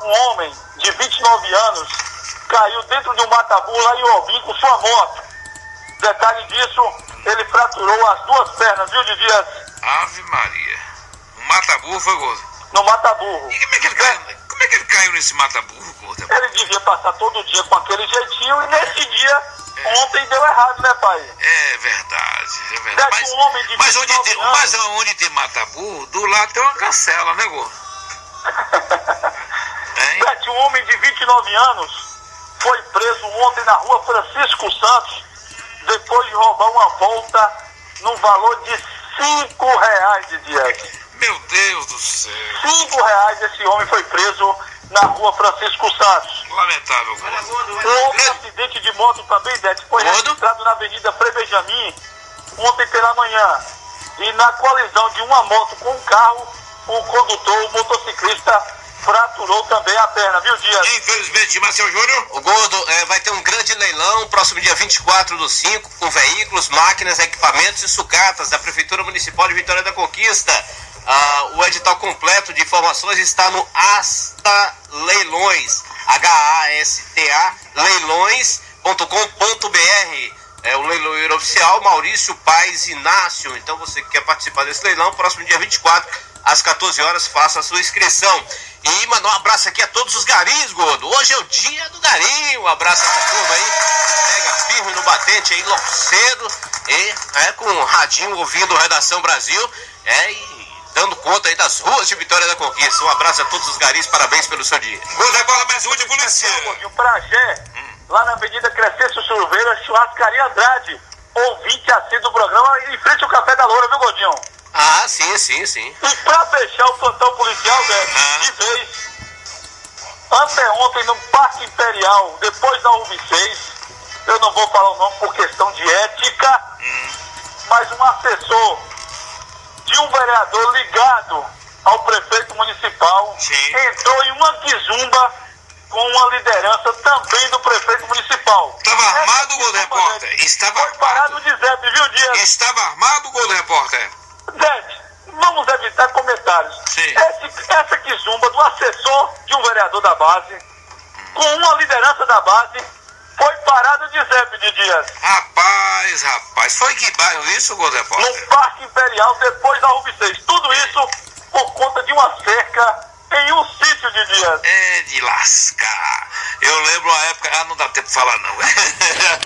um homem de 29 anos caiu dentro de um mataburro lá em Obim com sua moto. Detalhe disso, ele fraturou as duas pernas, viu, de Dias? Ave Maria. Um mata-burro foi, Gordo? No mataburro. E como é que ele caiu nesse mata-burro, Gordo? Ele devia passar todo dia com aquele jeitinho e nesse dia, ontem deu errado, né, pai? É verdade, é verdade. Um homem de Mas onde tem mata-burro, do lado tem uma cancela, né, Gordo? Um homem de 29 anos foi preso ontem na rua Francisco Santos, depois de roubar uma volta no valor de R$5 de Dias. Meu Deus do céu. R$5 esse homem foi preso na rua Francisco Santos. Lamentável, Gordo. Um outro acidente de moto também, Dete, foi registrado na Avenida Frei Benjamin ontem pela manhã. E na colisão de uma moto com um carro, o condutor, o motociclista, fraturou também a perna, viu, Dias? Infelizmente, Marcelo Júnior. O Gordo, vai ter um grande leilão próximo dia 24/5, com veículos, máquinas, equipamentos e sucatas da Prefeitura Municipal de Vitória da Conquista. O edital completo de informações está no Asta Leilões, HASTA leilões.com.br. É o leiloeiro oficial Maurício Paes Inácio. Então você que quer participar desse leilão, próximo dia 24, às 14 horas, faça a sua inscrição. E mandar um abraço aqui a todos os garis, Gordo. Hoje é o dia do garim. Um abraço a essa turma aí. Pega firme no batente aí logo cedo. E com o radinho ouvindo Redação Brasil. E dando conta aí das ruas de Vitória da Conquista. Um abraço a todos os garis. Parabéns pelo seu dia. Gordo, agora mais um de polícia. O Pragé, lá na Avenida Crescêncio Silveira, Churrascaria Andrade. Ouvinte assim do programa, em frente ao Café da Loura, viu, Gordinho? Ah, sim. E pra fechar o plantão policial, de vez, anteontem no Parque Imperial, depois da UV6, eu não vou falar o nome por questão de ética, mas um assessor de um vereador ligado ao prefeito municipal entrou em uma quizumba com uma liderança também do prefeito municipal. Estava armado, Gordo Repórter? Estava armado. Foi parado de Zé, viu, Dias? Estava armado, Gordo Repórter? Zé, vamos evitar comentários. Essa quizumba do assessor de um vereador da base, com uma liderança da base, foi parado de Zé de Dias. Rapaz, foi que bairro isso, Gordo Repórter? No Parque Imperial, depois da UV6. Tudo isso por conta de uma cerca em um sítio de Dias. É de lascar. Eu lembro a época... não dá tempo de falar não.